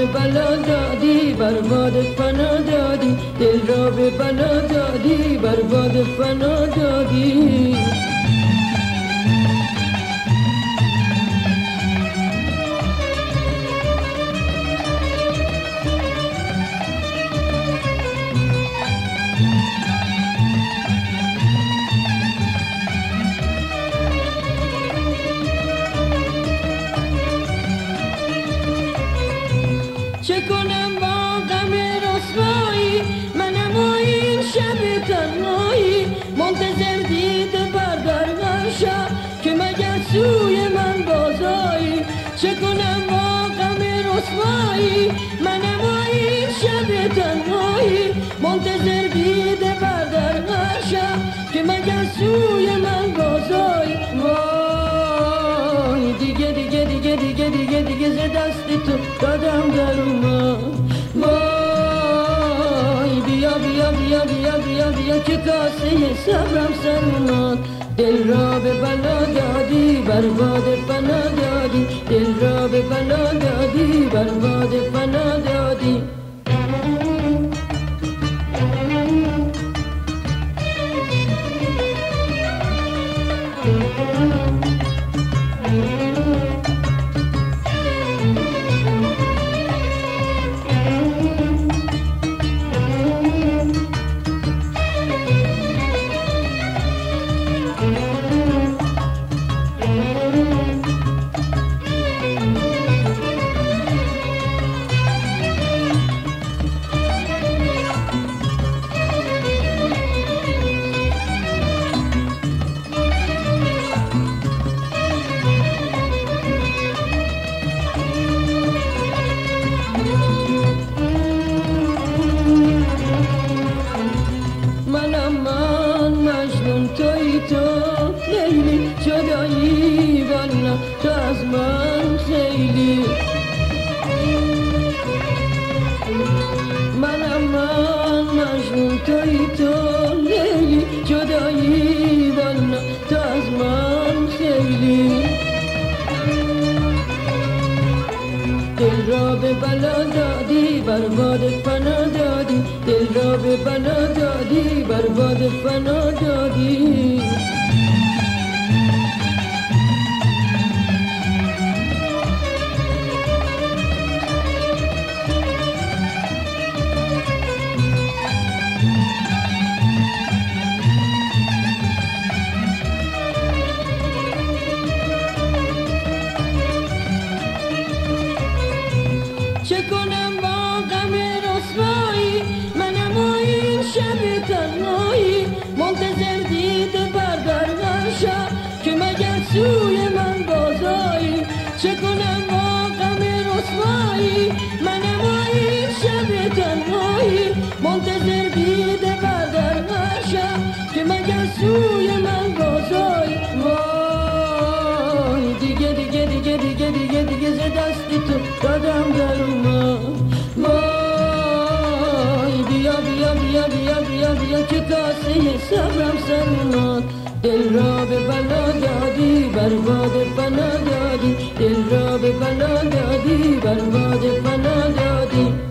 بلا دادی برباد فنا دادی، دل را به بلا دادی برباد فنا دادی. چه کنم با غم رسوایی، منم و این شب تنهایی، منتظر دیده بردر غرشا که مگر سوی من بازایی. چه کنم با غم رسوایی، منم و این شب تنهایی، منتظر دیده بردر غرشا که مگر سوی من بازایی. وای دیگه دیگه دیگه دیگه دیگه دیگه ز دست تو دادم در اومد. وای بیا بیا بیا بیا بیا بیا که کاسه صبرم سر اومد. دل را به بلا دادی برباد فنا دادی، دل را به بلا دادی برباد فنا دادی. توی تو لیلی جدایی والا تو از من خیلی. من مجنون توی تو لیلی جدایی والا تو از من خیلی. دل را به بلا دادی برباد فنا دادی، دل را به بلا دادی برباد فنا دادی. چه کنم با غم رسوایی، منم و این شب تنهایی، منتظر دیده بردر غرشا که مگر سوی من بازایی. چه کنم با غم رسوایی، منم و این شب تنهایی، منتظر دیده بردر غرشا که مگر سوی من بازایی. وای دیگه دیگه دیگه دیگه دیگه دیگه ز دست تو دادم در اومد. وای بیا بیا بیا بیا بیا بیا که کاسه صبرم سر اومد. دل را به بلا دادی برباد فنا دادی، دل را به بلا دادی برباد فنا دادی.